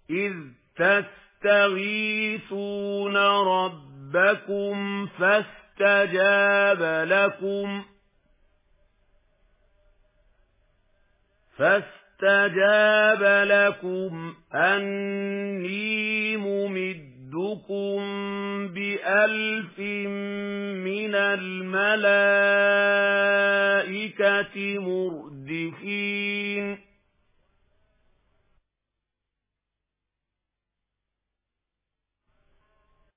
إذ تستغيثون ربكم فاستجاب لكم أني ممدكم ب1000 من الملائكة مردفين